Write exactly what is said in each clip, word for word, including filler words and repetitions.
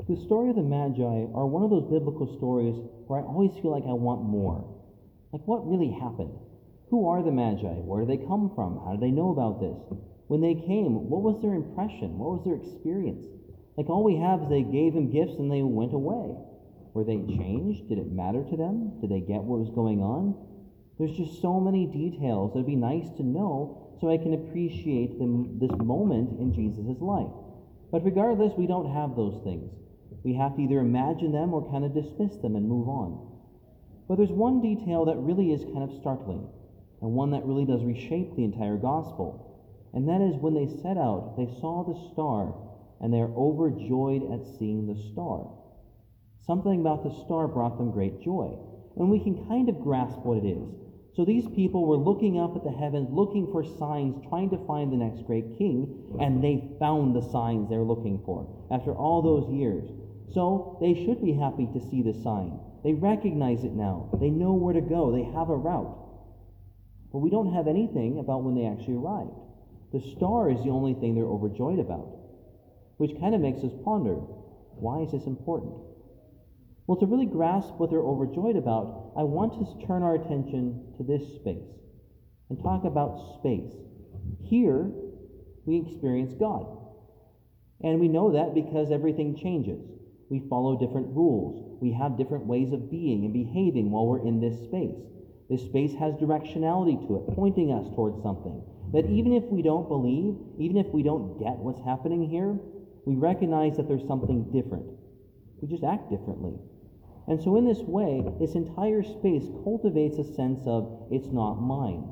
The story of the Magi are one of those biblical stories where I always feel like I want more. Like, what really happened? Who are the Magi? Where do they come from? How do they know about this? When they came, what was their impression? What was their experience? Like, all we have is they gave him gifts and they went away. Were they changed? Did it matter to them? Did they get what was going on? There's just so many details that would be nice to know so I can appreciate them, this moment in Jesus' life. But regardless, we don't have those things. We have to either imagine them or kind of dismiss them and move on. But there's one detail that really is kind of startling, and one that really does reshape the entire gospel. And that is when they set out, they saw the star, and they are overjoyed at seeing the star. Something about the star brought them great joy, and we can kind of grasp what it is. So these people were looking up at the heavens, looking for signs, trying to find the next great king, and they found the signs they were looking for after all those years. So they should be happy to see the sign. They recognize it now. They know where to go. They have a route. But we don't have anything about when they actually arrived. The star is the only thing they're overjoyed about, which kind of makes us ponder, why is this important? Well, to really grasp what they're overjoyed about, I want to turn our attention to this space and talk about space. Here, we experience God. And we know that because everything changes. We follow different rules. We have different ways of being and behaving while we're in this space. This space has directionality to it, pointing us towards something. That even if we don't believe, even if we don't get what's happening here, we recognize that there's something different. We just act differently. And so in this way, this entire space cultivates a sense of, it's not mine.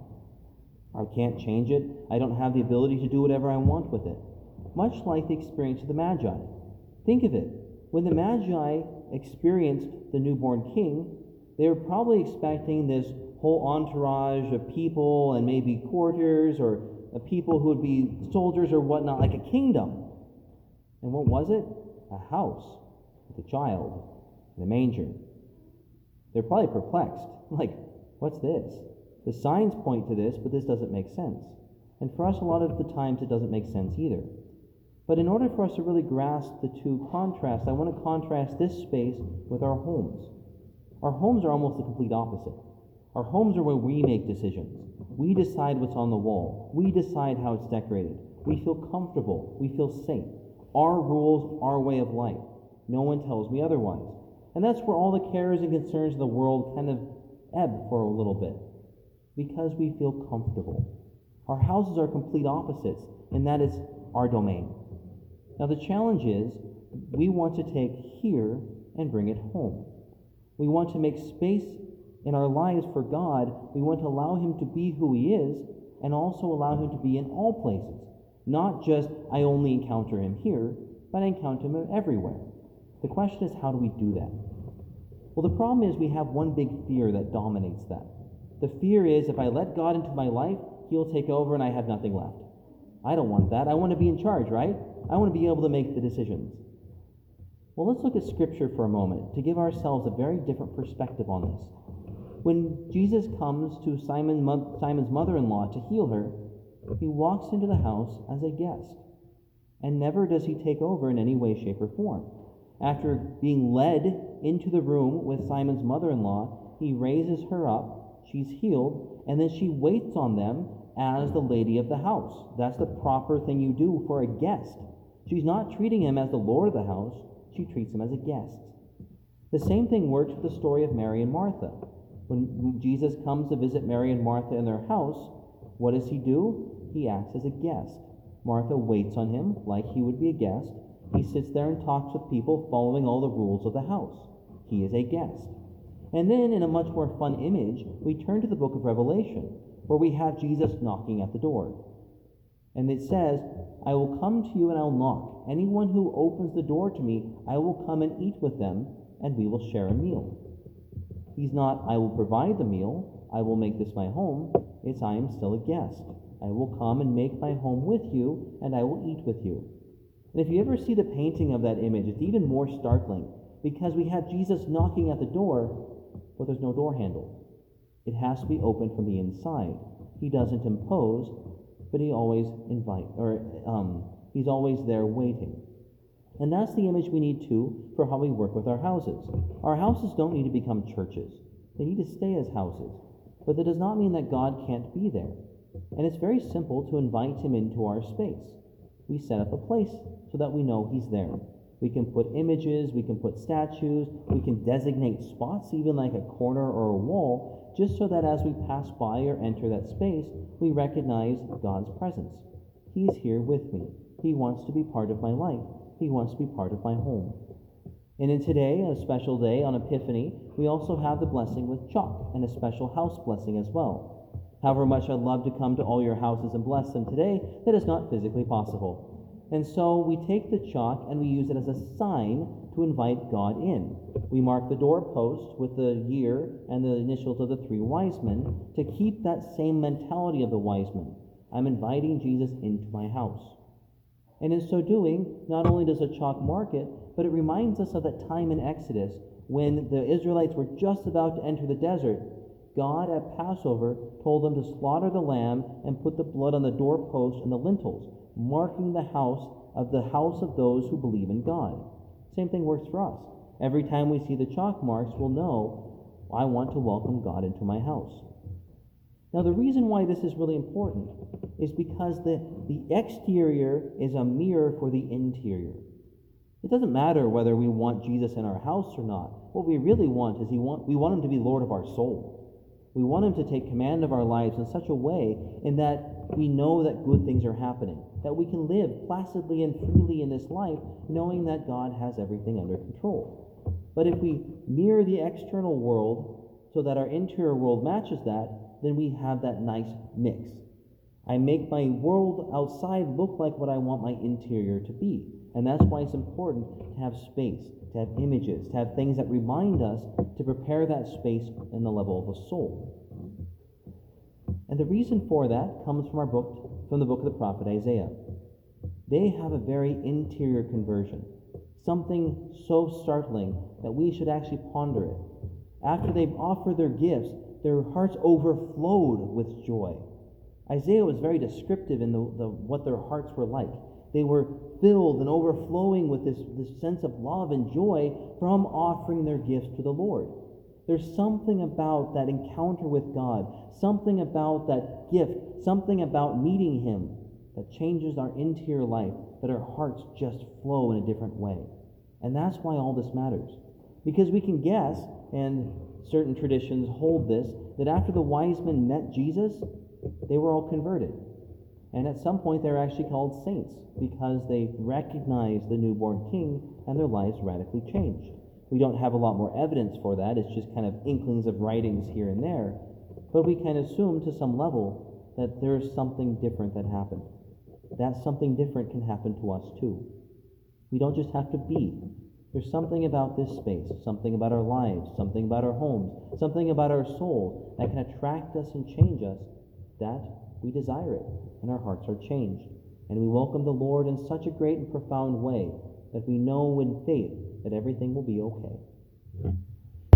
I can't change it. I don't have the ability to do whatever I want with it. Much like the experience of the Magi. Think of it. When the Magi experienced the newborn king, they were probably expecting this whole entourage of people and maybe courtiers or people who would be soldiers or whatnot, like a kingdom. And what was it? A house with a child in a manger. They're probably perplexed. Like, what's this? The signs point to this, but this doesn't make sense. And for us, a lot of the times, it doesn't make sense either. But in order for us to really grasp the two contrasts, I want to contrast this space with our homes. Our homes are almost the complete opposite. Our homes are where we make decisions. We decide what's on the wall. We decide how it's decorated. We feel comfortable. We feel safe. Our rules, our way of life. No one tells me otherwise. And that's where all the cares and concerns of the world kind of ebb for a little bit, because we feel comfortable. Our houses are complete opposites, and that is our domain. Now the challenge is, we want to take here and bring it home. We want to make space in our lives for God. We want to allow him to be who he is, and also allow him to be in all places. Not just, I only encounter him here, but I encounter him everywhere. The question is, how do we do that? Well, the problem is we have one big fear that dominates that. The fear is, if I let God into my life, he'll take over and I have nothing left. I don't want that. I want to be in charge, right? I want to be able to make the decisions. Well, let's look at Scripture for a moment to give ourselves a very different perspective on this. When Jesus comes to Simon, Simon's mother-in-law to heal her, he walks into the house as a guest, and never does he take over in any way, shape, or form. After being led into the room with Simon's mother-in-law, he raises her up, she's healed, and then she waits on them as the lady of the house. That's the proper thing you do for a guest. She's not treating him as the Lord of the house, she treats him as a guest. The same thing works with the story of Mary and Martha. When Jesus comes to visit Mary and Martha in their house, what does he do? He acts as a guest. Martha waits on him like he would be a guest. He sits there and talks with people following all the rules of the house. He is a guest. And then, in a much more fun image, we turn to the book of Revelation, where we have Jesus knocking at the door. And it says, I will come to you and I'll knock. Anyone who opens the door to me, I will come and eat with them, and we will share a meal. He's not, I will provide the meal, I will make this my home. It's, I am still a guest. I will come and make my home with you, and I will eat with you. And if you ever see the painting of that image, it's even more startling, because we have Jesus knocking at the door, but there's no door handle. It has to be opened from the inside. He doesn't impose, but he always invite, or um, he's always there waiting. And that's the image we need too for how we work with our houses. Our houses don't need to become churches. They need to stay as houses. But that does not mean that God can't be there. And it's very simple to invite him into our space. We set up a place so that we know he's there. We can put images, we can put statues, we can designate spots, even like a corner or a wall, just so that as we pass by or enter that space, we recognize God's presence. He's here with me. He wants to be part of my life. He wants to be part of my home. And in today, a special day on Epiphany, we also have the blessing with chalk and a special house blessing as well. However much I'd love to come to all your houses and bless them today, that is not physically possible. And so we take the chalk and we use it as a sign to invite God in. We mark the doorpost with the year and the initials of the three wise men to keep that same mentality of the wise men. I'm inviting Jesus into my house. And in so doing, not only does the chalk mark it, but it reminds us of that time in Exodus when the Israelites were just about to enter the desert. God at Passover told them to slaughter the lamb and put the blood on the doorpost and the lintels, marking the house of the house of those who believe in God. Same thing works for us. Every time we see the chalk marks, we'll know, I want to welcome God into my house. Now, the reason why this is really important is because the, the exterior is a mirror for the interior. It doesn't matter whether we want Jesus in our house or not. What we really want is he want, we want him to be Lord of our soul. We want him to take command of our lives in such a way in that we know that good things are happening, that we can live placidly and freely in this life, knowing that God has everything under control. But if we mirror the external world so that our interior world matches that, then we have that nice mix. I make my world outside look like what I want my interior to be. And that's why it's important to have space, to have images, to have things that remind us to prepare that space in the level of a soul. And the reason for that comes from our book, from the book of the prophet Isaiah. They have a very interior conversion, something so startling that we should actually ponder it. After they've offered their gifts, their hearts overflowed with joy. Isaiah was very descriptive in the, the, what their hearts were like. They were filled and overflowing with this, this sense of love and joy from offering their gifts to the Lord. There's something about that encounter with God, something about that gift, something about meeting him that changes our interior life, that our hearts just flow in a different way. And that's why all this matters. Because we can guess, and certain traditions hold this, that after the wise men met Jesus, they were all converted. And at some point, they're actually called saints because they recognized the newborn king and their lives radically changed. We don't have a lot more evidence for that. It's just kind of inklings of writings here and there. But we can assume to some level that there's something different that happened. That something different can happen to us too. We don't just have to be. There's something about this space, something about our lives, something about our homes, something about our soul that can attract us and change us, that we desire it, and our hearts are changed. And we welcome the Lord in such a great and profound way that we know in faith that everything will be okay.